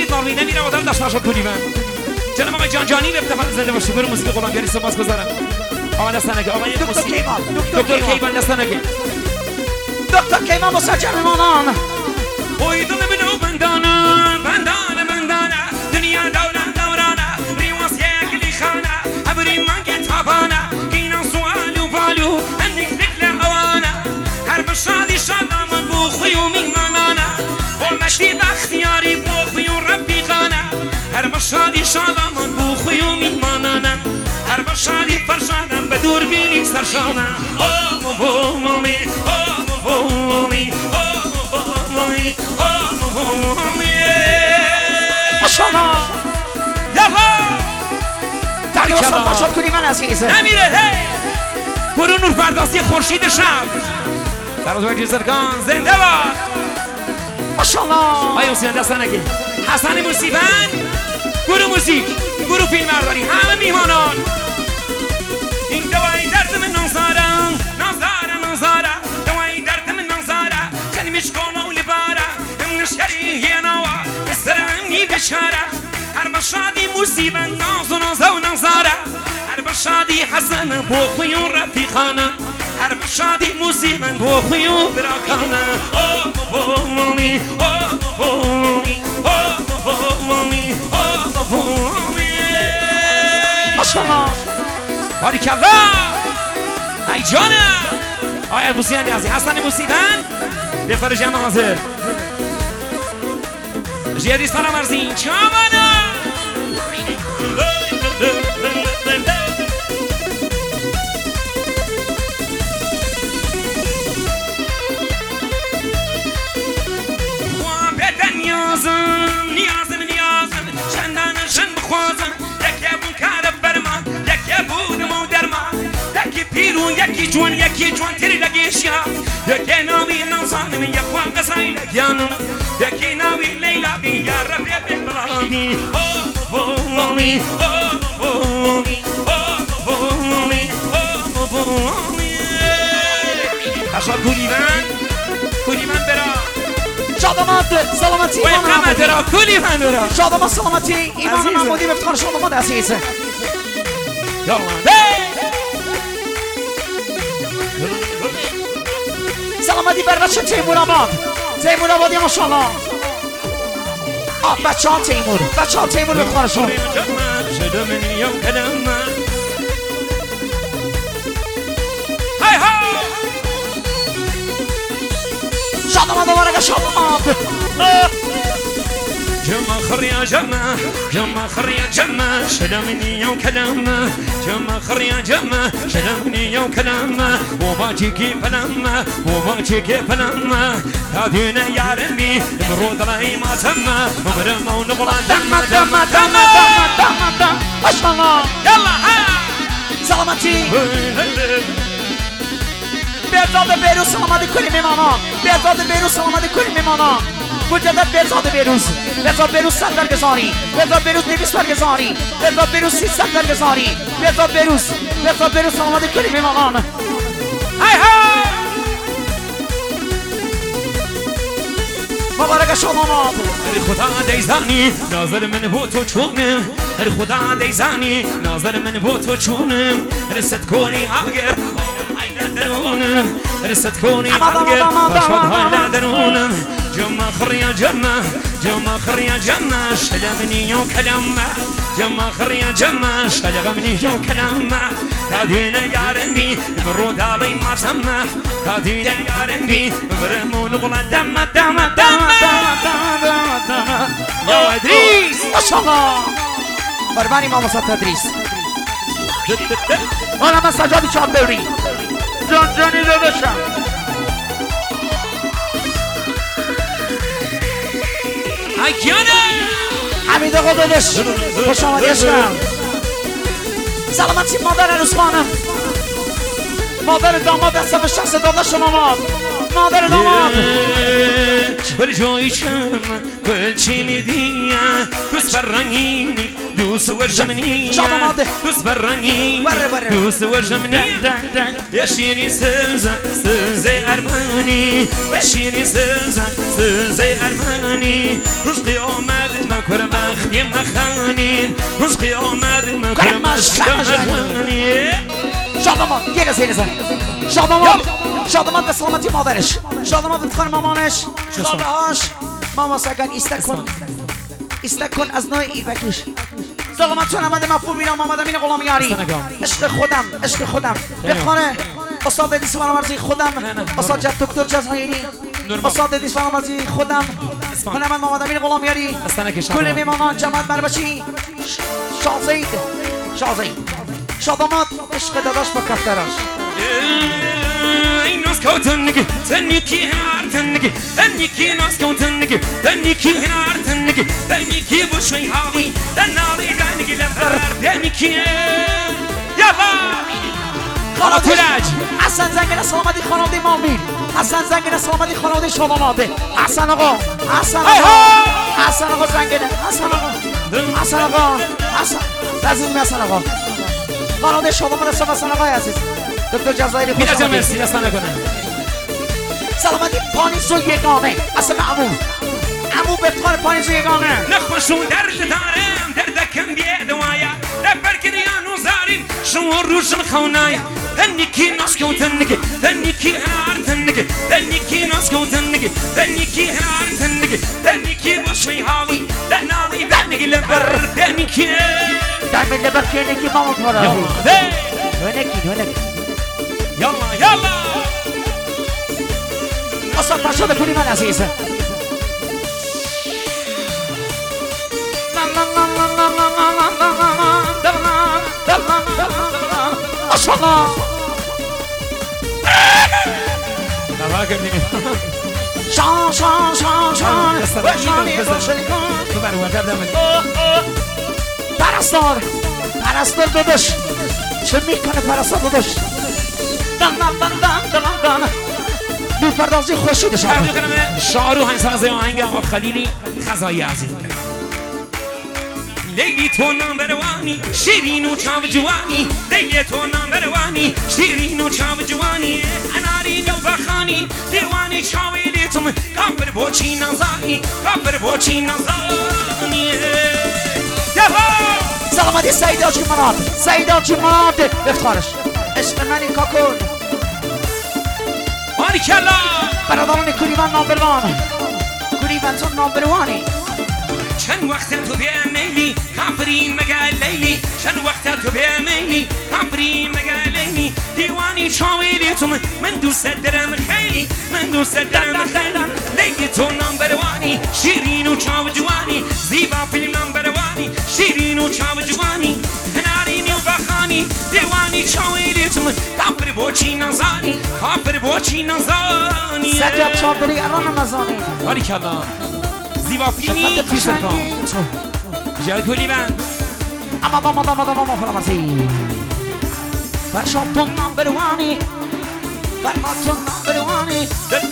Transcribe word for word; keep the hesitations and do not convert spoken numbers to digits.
ماروی نمیره آدم داشت نشد کنی من جناب آقای جان جانی به تفضل زنده باشید برو موسیقی قربانگری سپاس گذارم آقا دستانگه آقای دکتر کیوان دکتر کیوان دستانگه دکتر کیوان مسجل میمانان اوی دل بنو بندانه بندانه بندانه دنیا دوله دورانه ریواز یکلی خانه ابری من که تابانه اینا سوال و بالو انک ذکر اوانه هر بشادی شادم بو خوی و میمانانه و مشتی بختیاری بو خوی و رفیقانه هر بشادی شادم بو خوی و میمانانه هر بشادی فرشادم به دور بینی سرشانه او بو مومی او بو مومی ماشاءالله یالا در وسط باشد کنی من عزیزه نمیره هی برو نور پردازی خورشید شب در از وقتی سرکان زنده باد ماشاءالله آیا حسین دستانگی حسن موسیقی گروه موزیک گروه فیلم برداری همه میهمانان این دوای درد من نازارم نازارم نازارم دوای درد من نازارم خیلی مشکل و لبارم امن شریه نوا بسرمی بشاره هر بشادی موسیقی ناز و ناز و نازارم هر بشادی حسن بو خوی و رفیقانه هر بشادی موسیقی بو خوی و براکانه او بو مومی او بو مومی او بو مومی او بو مومی ماشاءالله باریکالله ای جانم آیا موسیقی نیازی حسن موسیقی بفر جمع حاضر جیدی سلام ارزین چامانا محبت نیازم نیازم نیازم چندان شن بخوازم یکی بون کار برمان یکی بودم و درمان یکی پیرون یکی جوان یکی جوان تری لگیشیا یکی ناوی نازانم یک وان قصای لگیانم یکی ناوی لیلا بی یا ربی بی بلانی او بومی او بومی او بومی او بومی اشار کولی من کولی من برا شادامت سلامتی و ایمان اقامت محمودی را کولی من برا شادامت سلامتی ایمان محمودی به افتخار شادامت عزیزه یالا سلامتی بر بچه تیمور آباد تیمور آبادی ماشاءالله آه بچه ها تیمور بچه ها تیمور به افتخارشون شده من یوم کلمه های ها شادامت مبارک شادامت جمع خريا جمع جمع خريا جمع شلمني يوم كلامه جمع خريا جمع شلمني يوم كلامه وباجي كيف لما وباجي كيف لما هادينا يا ربي مرود راي ما سمى وبرمى ونبرى دم دم دم دم دم ما شاء الله يلا ها سلامتی بهزاد بیروز سلامتی کنیم میمانا بهزاد بیروز سلامتی کنیم میمانا مجدد بهزاد بیروز بهزاد بیروز صد برگزاری بهزاد بیروز دویست برگزاری بهزاد بیروز سیصد برگزاری بهزاد بیروز بهزاد بیروز سلامتی کنیم میمانان های ها مبارک شما ما ای خدا دیزانی ناظر من بو تو چونم ای خدا دیزانی ناظر من بو تو چونم رست کنی اگر درونم رست کنی اگر باشد های درونم جمع خریا جمع جمع خریا جمع شلمنی یو کلمه جمع خریا جمع شلمنی یو کلمه تادین یارندی برو دالی ما سمه تادین یارندی برمون غلا دم دم دم یا ادریس ماشاءالله بربانی ما وسط ادریس آنم از سجادی چند بری جان جانی دادشم اکیانه حمید آقا دادش خوش آمدی عشقم سلامتی مادر عروسخانم مادر داماد دست به شخص دادش ماماد مادر داماد بر جای چم گل چی میدیم بس فرنگینی دوست ورجمني شادماده دوست براني بره بره دوست ورجمني يا شيري سلزة سلزة أرماني يا شيري سلزة سلزة أرماني رزقي آمد مكر مخدي مخاني رزقي آمد مكر مخدي شادماد یه سینه زن شادماد شادماد به سلامتی مادرش شادماد به خانم مامانش شادهاش ماما سگن ایستک کن ایستک کن از نوع ایوکیش سلامت چون امده مفهوم بینام آمدم این غلامیاری عشق خودم عشق خودم بخانه استاد دیس فرامرزی خودم استاد جد دکتر جزایری استاد دیس فرامرزی خودم خانه من آمدم این غلامیاری کل میمانان جماعت بربچی شازید شازید شادمات عشق داداش با کفتراش این ناز کوتنگی تنیکی هر تنگی تنیکی ناز کوتنگی تنیکی هر تنگی تنیکی بوشی هاوی تنالی تنگی لفر تنیکی یالا خانواده‌اش حسن زنگن سلامتی خانواده مامین حسن زنگن سلامتی خانواده شادماده حسن آقا حسن آقا حسن آقا زنگنه حسن آقا حسن آقا حسن لازم حسن آقا خانواده شادماده صف حسن آقای عزیز دکتر جزایری خوش آمدید مرسی دست نکنه سلامتی پانیز و یگانه اصلا عمو عمو بفتخار پانیز و یگانه نخوشون درد دارم دردکم بیه دوایا دفر کریان و زاریم شما روشن خونای تنیکی ناس کوتنگی تنیکی هر تنگی تنیکی ناس کوتنگی تنیکی هر تنگی تنیکی بوشی هاوی تنالی تنگی لبر تنیکی تنگی لبر تنیکی ماما پارا هنکی هنکی یالا یالا استاد فرشاد پولی من عزیز ماشاءالله دعوا کردیم شان شان شان شان شانی روشنی کن تو برو کردم پرستار پرستار داداش چه میکنه پرستار داداش دم دم دم دم دم دم بی پردازی خوش شده شما شعر و هنگساز آهنگ آقا خلیلی خزایی عزیز لیلی تو نامبروانی شیرین و چاو جوانی لیلی تو نامبروانی شیرین و چاو جوانی اناری نو بخانی دیوانی چاوی لیتم کافر بوچی نزانی کافر بوچی نزانی سلامتی سعید آجی مناد سعید آجی مناد افتخارش عشق منی کاکون باریکلا برادران کوریوان نامبروان کوریوان تو نامبروانی چند وقت تو به میلی کافری مگه لیلی چند وقت تو به میلی کافری مگه لیلی دیوانی چاویلی تو من دوست دارم خیلی من دوست دارم خیلی لیلی تو نامبروانی شیرین و چاو جوانی زیبا فیلم نامبروانی شیرین و چاو جوانی هناری نیو بخانی دیوانی چاویلی تو کافر بوچی نزانی کافر بوچی نزانی سجاد چاودری الان نزانی باریکلا زیبا فیلمی پیشن کن جای کولی من اما با مادا مادا ماما فرامرزی فرشاد تو نامبروانی فرشاد تو نامبروانی